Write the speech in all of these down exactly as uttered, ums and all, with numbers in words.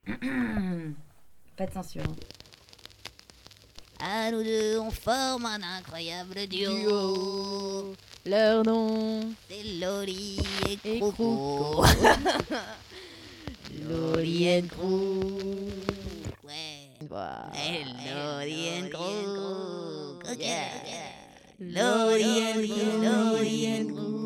Pas de censure. Hein. À nous deux, on forme un incroyable duo. Duo. Leur nom, c'est Loli et Et Croco. Loli and Croco. Ouais. Wow. Hey, Loli and Croco. Ok. Yeah. Loli and Croco. Loli and Croco.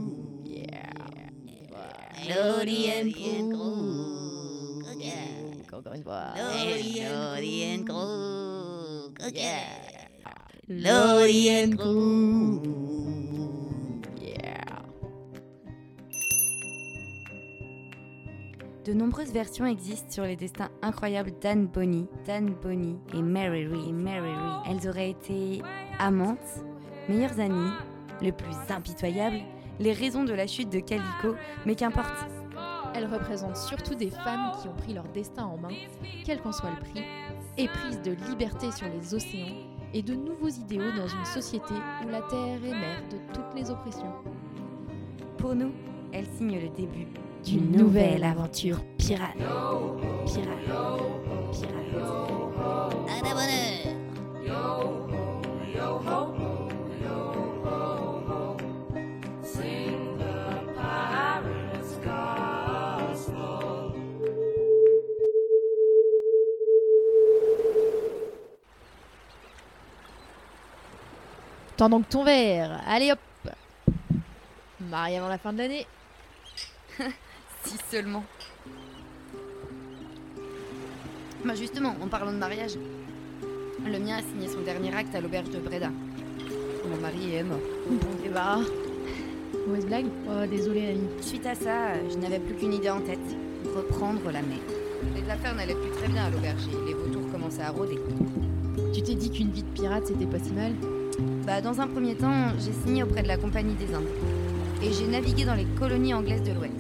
Loli and Croco. Ok. Encore une fois. Loli and Croco. Ok. Loli and Croco. Yeah. De nombreuses versions existent sur les destins incroyables d'Anne Bonny, d'Anne Bonny et Mary Ree. Et Mary Ree. Elles auraient été amantes, meilleures amies, le plus impitoyable, les raisons de la chute de Calico, mais qu'importe. Elles représentent surtout des femmes qui ont pris leur destin en main, quel qu'en soit le prix, éprises de liberté sur les océans et de nouveaux idéaux dans une société où la terre est mère de toutes les oppressions. Pour nous, elles signent le début d'une nouvelle aventure pirate. Pirate. Pirate. À la bonne heure. Tends donc ton verre, allez hop. Marie avant la fin de l'année. Si seulement. Bah justement, en parlant de mariage, le mien a signé son dernier acte à l'auberge de Breda. Mon mari est mort. Bon débarras. Mauvaise blague. Oh désolé Annie. Suite à ça, je n'avais plus qu'une idée en tête. Reprendre la mer. Les affaires n'allaient plus très bien à l'auberge et les vautours commençaient à rôder. Tu t'es dit qu'une vie de pirate c'était pas si mal? Bah dans un premier temps, j'ai signé auprès de la Compagnie des Indes. Et j'ai navigué dans les colonies anglaises de l'Ouest.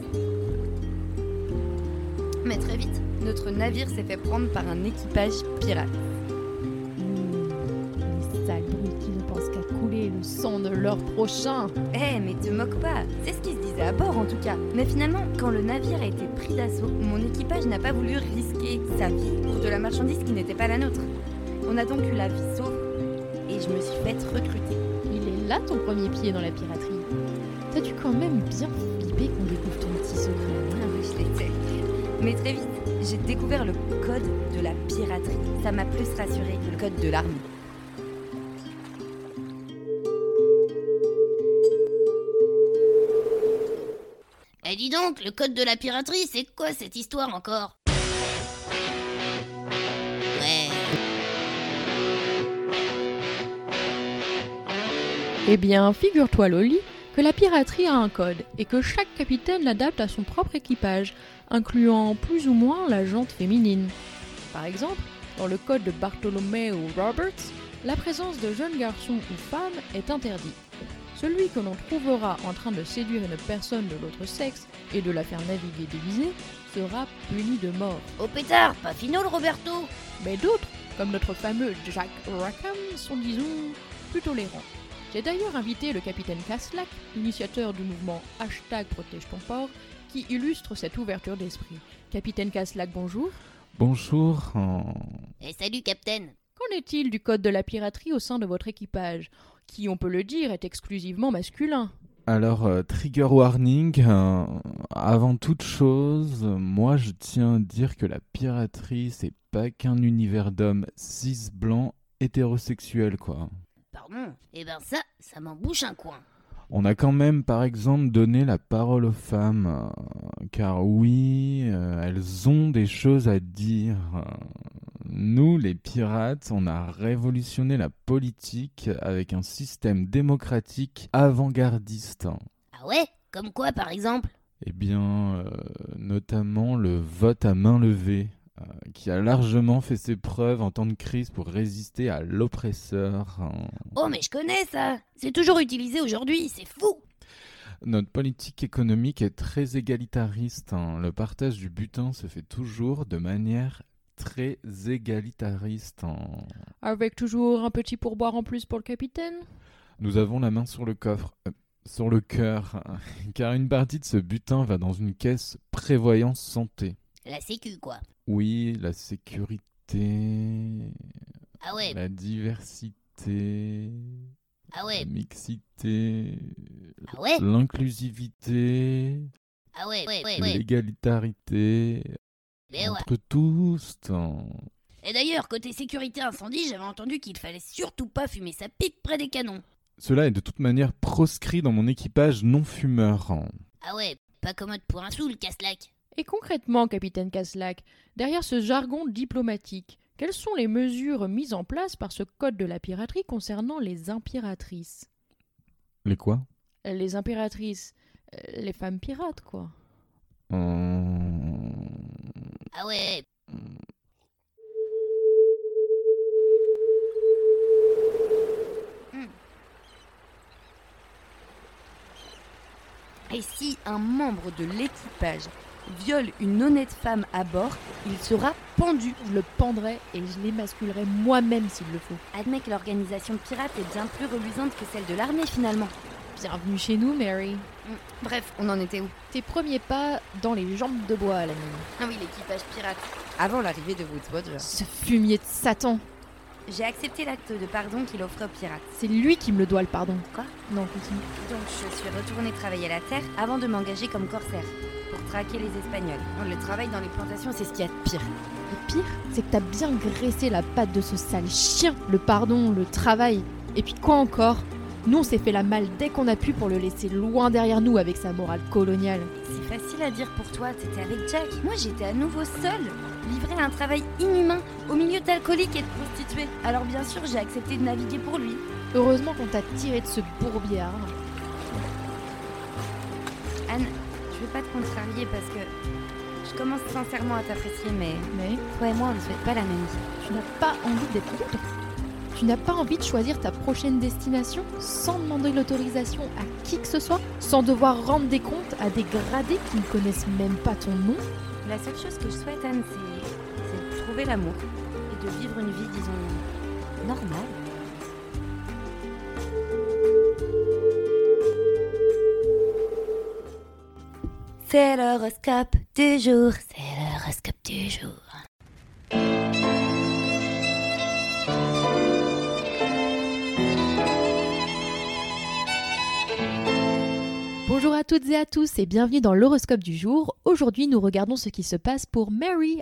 Mais très vite, notre navire s'est fait prendre par un équipage pirate. Mmh, les sales brutes qui ne pensent qu'à couler le sang de leur prochain. Eh, mais te moque pas, c'est ce qui se disait à bord en tout cas. Mais finalement, quand le navire a été pris d'assaut, mon équipage n'a pas voulu risquer sa vie pour de la marchandise qui n'était pas la nôtre. On a donc eu la vie sauve et je me suis faite recruter. Il est là ton premier pied dans la piraterie. T'as dû quand même bien flipper qu'on découvre ton petit secret. Ah oui, je l'étais. Mais très vite, j'ai découvert le code de la piraterie. Ça m'a plus rassuré que le code de l'armée. Eh dis donc, le code de la piraterie, c'est quoi cette histoire encore? Ouais. Eh bien, figure-toi Loli, que la piraterie a un code et que chaque capitaine l'adapte à son propre équipage, incluant plus ou moins la jante féminine. Par exemple, dans le code de Bartholomew Roberts, la présence de jeunes garçons ou femmes est interdite. Celui que l'on trouvera en train de séduire une personne de l'autre sexe et de la faire naviguer déguisée sera puni de mort. Au pétard, pas finot le Roberto. Mais d'autres, comme notre fameux Jack Rackham, sont disons plus tolérants. J'ai d'ailleurs invité le capitaine Caslack, initiateur du mouvement hashtag Protège ton port, qui illustre cette ouverture d'esprit. Capitaine Caslack, bonjour. Bonjour. euh, Eh salut, Captain. Qu'en est-il du code de la piraterie au sein de votre équipage, qui, on peut le dire, est exclusivement masculin? Alors, euh, trigger warning, euh, avant toute chose, euh, moi je tiens à dire que la piraterie, c'est pas qu'un univers d'hommes cis blancs hétérosexuels, quoi. Pardon. Eh ben ça, ça m'en bouche un coin. On a quand même, par exemple, donné la parole aux femmes, euh, car oui, euh, elles ont des choses à dire. Euh, Nous, les pirates, on a révolutionné la politique avec un système démocratique avant-gardiste. Ah ouais? Comme quoi, par exemple? Eh bien, euh, notamment le vote à main levée, euh, qui a largement fait ses preuves en temps de crise pour résister à l'oppresseur. hein. Oh, mais je connais ça. C'est toujours utilisé aujourd'hui, c'est fou. Notre politique économique est très égalitariste. hein. Le partage du butin se fait toujours de manière très égalitariste. hein. Avec toujours un petit pourboire en plus pour le capitaine? Nous avons la main sur le coffre, euh, sur le cœur, car une partie de ce butin va dans une caisse prévoyance santé. La sécu, quoi. Oui, la sécurité, Ah ouais, la diversité, ah ouais, la mixité, ah ouais, l'inclusivité, ah ouais, ouais, ouais, ouais. l'égalitarité, Mais ouais. entre tous. tant- Et d'ailleurs, côté sécurité incendie, j'avais entendu qu'il fallait surtout pas fumer sa pipe près des canons. Cela est de toute manière proscrit dans mon équipage non fumeur. Ah ouais, pas commode pour un sou, le casse-lac. Et concrètement, capitaine Caslac, derrière ce jargon diplomatique, quelles sont les mesures mises en place par ce code de la piraterie concernant les impératrices ? Les quoi? Les impératrices, euh, les femmes pirates, quoi. Euh, Ah ouais, Et si un membre de l'équipage viole une honnête femme à bord, il sera pendu. Je le pendrai et je l'émasculerai moi-même s'il le faut. Admets que l'organisation pirate est bien plus reluisante que celle de l'armée finalement. Bienvenue chez nous, Mary. Bref, on en était où? Tes premiers pas dans les jambes de bois, la mine. Ah oui, l'équipage pirate. Avant l'arrivée de Woodswater. Ce fumier de Satan. J'ai accepté l'acte de pardon qu'il offrait aux pirates. C'est lui qui me le doit, le pardon. Quoi? Non, continue. Donc je suis retournée travailler la terre avant de m'engager comme corsaire pour traquer les Espagnols. Le travail dans les plantations, c'est ce qu'il y a de pire. Le pire, c'est que t'as bien graissé la patte de ce sale chien. Le pardon, le travail. Et puis quoi encore? Nous, on s'est fait la malle dès qu'on a pu pour le laisser loin derrière nous avec sa morale coloniale. C'est facile à dire pour toi, t'étais avec Jack. Moi, j'étais à nouveau seule, livrée à un travail inhumain, au milieu d'alcooliques et de prostituées. Alors bien sûr, j'ai accepté de naviguer pour lui. Heureusement qu'on t'a tiré de ce bourbier. Hein. Anne, je veux pas te contrarier parce que je commence sincèrement à t'apprécier, mais Mais toi et moi, on ne souhaite pas la même vie. tu n'as pas envie d'être libre. Tu n'as pas envie de choisir ta prochaine destination sans demander l'autorisation à qui que ce soit, sans devoir rendre des comptes à des gradés qui ne connaissent même pas ton nom. La seule chose que je souhaite, Anne, c'est, c'est de trouver l'amour et de vivre une vie, disons, normale. C'est l'horoscope du jour, c'est l'horoscope du jour. Bonjour à toutes et à tous et bienvenue dans l'horoscope du jour. Aujourd'hui, nous regardons ce qui se passe pour Mary.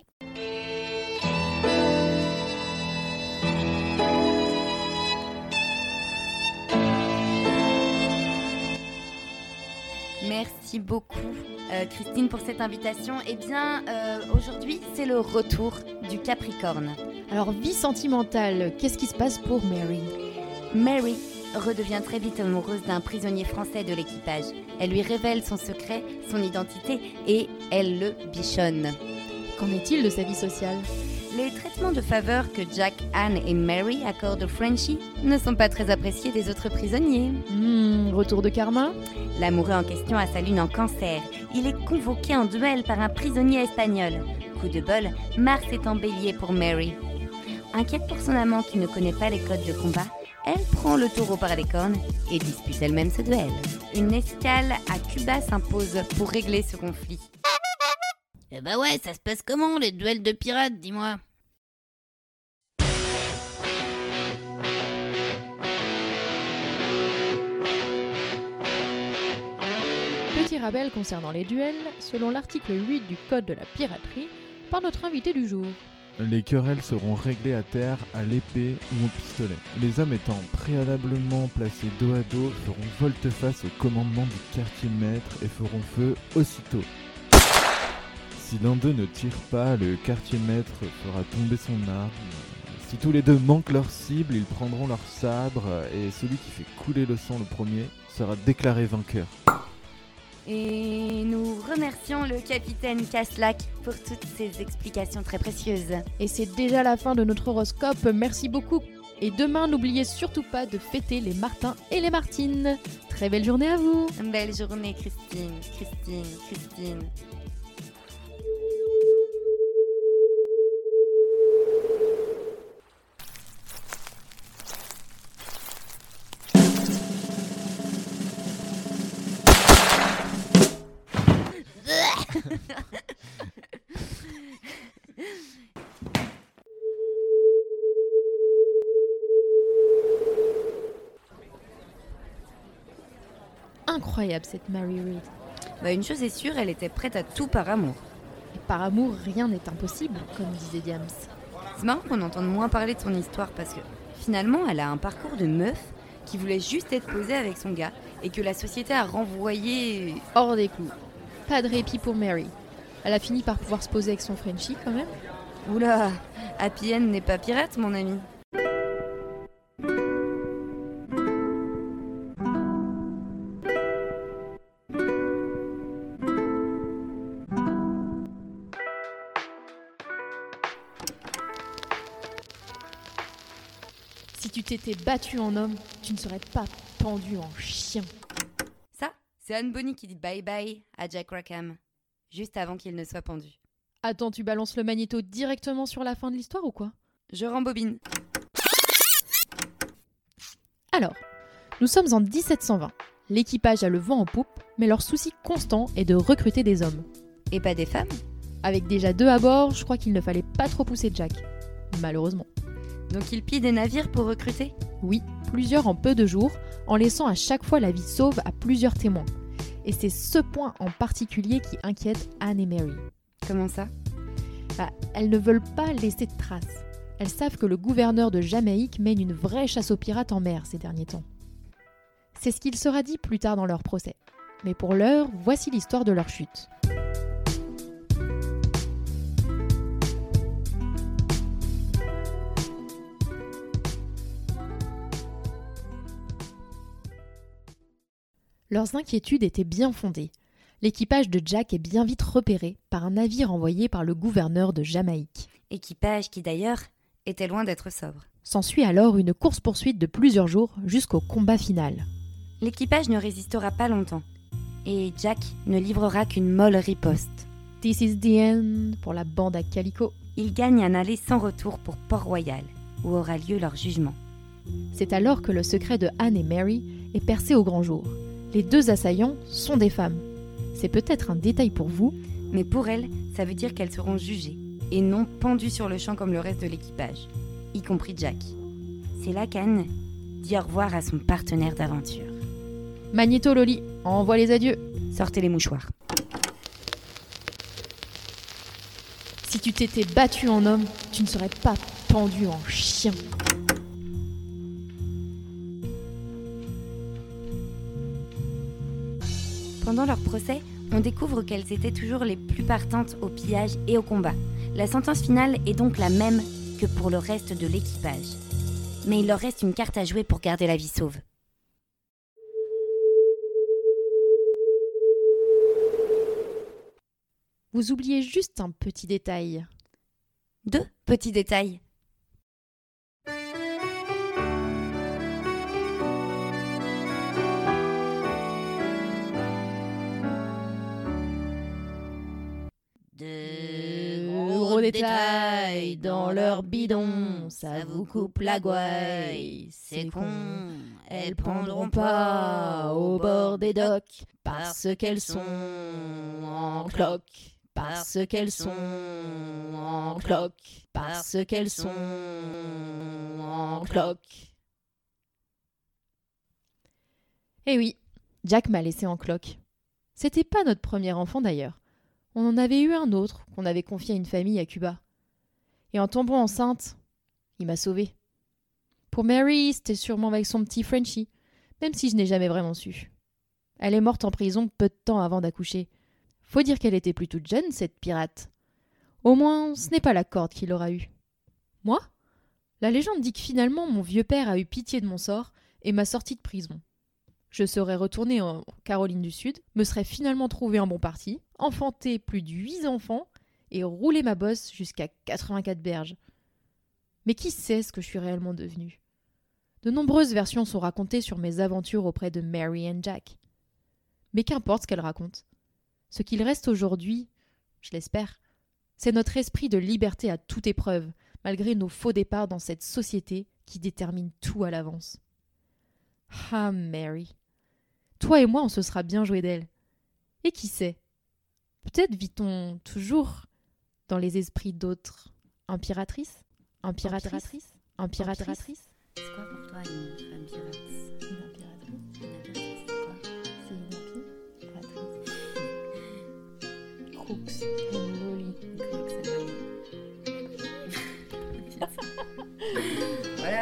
Merci beaucoup, euh, Christine, pour cette invitation. Eh bien, euh, aujourd'hui, c'est le retour du Capricorne. Alors, vie sentimentale, qu'est-ce qui se passe pour Mary ? Mary redevient très vite amoureuse d'un prisonnier français de l'équipage. Elle lui révèle son secret, son identité et elle le bichonne. Qu'en est-il de sa vie sociale ? Les traitements de faveur que Jack, Anne et Mary accordent aux Frenchies ne sont pas très appréciés des autres prisonniers. Hmm, retour de karma ? L'amoureux en question a sa lune en cancer. Il est convoqué en duel par un prisonnier espagnol. Coup de bol, Mars est en bélier pour Mary. Inquiète pour son amant qui ne connaît pas les codes de combat, elle prend le taureau par les cornes et dispute elle-même ce duel. Une escale à Cuba s'impose pour régler ce conflit. Eh bah ouais, ça se passe comment, les duels de pirates, dis-moi? Petit rappel concernant les duels, selon l'article huit du Code de la piraterie, par notre invité du jour. Les querelles seront réglées à terre à l'épée ou au pistolet. Les hommes étant préalablement placés dos à dos feront volte-face au commandement du quartier maître et feront feu aussitôt. Si l'un d'eux ne tire pas, le quartier maître fera tomber son arme. Si tous les deux manquent leur cible, ils prendront leur sabre et celui qui fait couler le sang le premier sera déclaré vainqueur. Et nous remercions le capitaine Caslac pour toutes ces explications très précieuses. Et c'est déjà la fin de notre horoscope, merci beaucoup. Et demain, n'oubliez surtout pas de fêter les Martins et les Martines. Très belle journée à vous. Belle journée, Christine, Christine, Christine. incroyable cette Mary Read. Bah, une chose est sûre, elle était prête à tout par amour. Et par amour, rien n'est impossible, comme disait Diams. C'est marrant qu'on entende moins parler de son histoire parce que finalement, elle a un parcours de meuf qui voulait juste être posée avec son gars et que la société a renvoyé... Hors des clous. Pas de répit pour Mary. Elle a fini par pouvoir se poser avec son Frenchie quand même. Oula, Happy End n'est pas pirate, mon ami. Si tu t'étais battu en homme, tu ne serais pas pendu en chien. Ça, c'est Anne Bonny qui dit bye bye à Jack Rackham, juste avant qu'il ne soit pendu. Attends, tu balances le magnéto directement sur la fin de l'histoire ou quoi ? Je rembobine. Alors, nous sommes en dix-sept cent vingt. L'équipage a le vent en poupe, mais leur souci constant est de recruter des hommes. Et pas des femmes ? Avec déjà deux à bord, je crois qu'il ne fallait pas trop pousser Jack. Malheureusement. Donc ils pillent des navires pour recruter ? Oui, plusieurs en peu de jours, en laissant à chaque fois la vie sauve à plusieurs témoins. Et c'est ce point en particulier qui inquiète Anne et Mary. Comment ça ? Bah, elles ne veulent pas laisser de traces. Elles savent que le gouverneur de Jamaïque mène une vraie chasse aux pirates en mer ces derniers temps. C'est ce qu'il sera dit plus tard dans leur procès. Mais pour l'heure, voici l'histoire de leur chute. Leurs inquiétudes étaient bien fondées. L'équipage de Jack est bien vite repéré par un navire envoyé par le gouverneur de Jamaïque. Équipage qui d'ailleurs était loin d'être sobre. S'ensuit alors une course-poursuite de plusieurs jours jusqu'au combat final. L'équipage ne résistera pas longtemps et Jack ne livrera qu'une molle riposte. This is the end pour la bande à Calico. Ils gagnent un aller sans retour pour Port-Royal, où aura lieu leur jugement. C'est alors que le secret de Anne et Mary est percé au grand jour. Les deux assaillants sont des femmes. C'est peut-être un détail pour vous, mais pour elles, ça veut dire qu'elles seront jugées et non pendues sur le champ comme le reste de l'équipage, y compris Jack. C'est là qu'Anne dit au revoir à son partenaire d'aventure. Magnéto Loli, envoie les adieux. Sortez les mouchoirs. Si tu t'étais battu en homme, tu ne serais pas pendu en chien. Pendant leur procès, on découvre qu'elles étaient toujours les plus partantes au pillage et au combat. La sentence finale est donc la même que pour le reste de l'équipage. Mais il leur reste une carte à jouer pour garder la vie sauve. Vous oubliez juste un petit détail. Deux petits détails. De gros détails dans leur bidon, ça vous coupe la gouaille. C'est con, elles prendront pas au bord des docks parce qu'elles sont en cloque. Parce qu'elles sont en cloque. Parce qu'elles sont en cloque. Eh oui, Jack m'a laissé en cloque. C'était pas notre premier enfant d'ailleurs. On en avait eu un autre qu'on avait confié à une famille à Cuba. Et en tombant enceinte, il m'a sauvée. Pour Mary, c'était sûrement avec son petit Frenchie, même si je n'ai jamais vraiment su. Elle est morte en prison peu de temps avant d'accoucher. Faut dire qu'elle était plus toute jeune, cette pirate. Au moins, ce n'est pas la corde qu'il aura eue. Moi ? La légende dit que finalement, mon vieux père a eu pitié de mon sort et m'a sorti de prison. Je serais retournée en Caroline du Sud, me serais finalement trouvé un bon parti, enfanté plus de huit enfants et roulé ma bosse jusqu'à quatre-vingt-quatre berges. Mais qui sait ce que je suis réellement devenue ? De nombreuses versions sont racontées sur mes aventures auprès de Mary and Jack. Mais qu'importe ce qu'elles racontent. Ce qu'il reste aujourd'hui, je l'espère, c'est notre esprit de liberté à toute épreuve, malgré nos faux départs dans cette société qui détermine tout à l'avance. Ah, Mary, toi et moi, on se sera bien joué d'elle. Et qui sait, peut-être vit-on toujours dans les esprits d'autres impératrices, impératrices, impératrices. C'est quoi pour toi une femme pirate ? Une impératrice. Une impératrice, c'est quoi ? C'est une impératrice.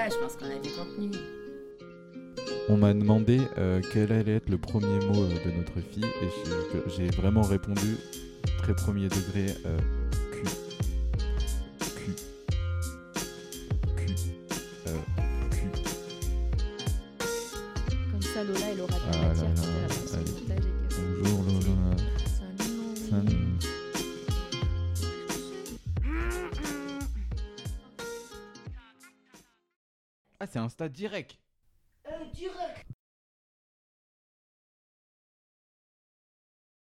va, je pense qu'on a du contenu. On m'a demandé euh, quel allait être le premier mot euh, de notre fille et j'ai, j'ai vraiment répondu très premier degré euh, cul. Cul. Cul. Euh, cul. Comme ça, Lola, elle aura de Ah la matière là quand là, elle va passer allez. au montage et qu'elle- Bonjour Lola. Salut. Salut. Ah, c'est Insta direct.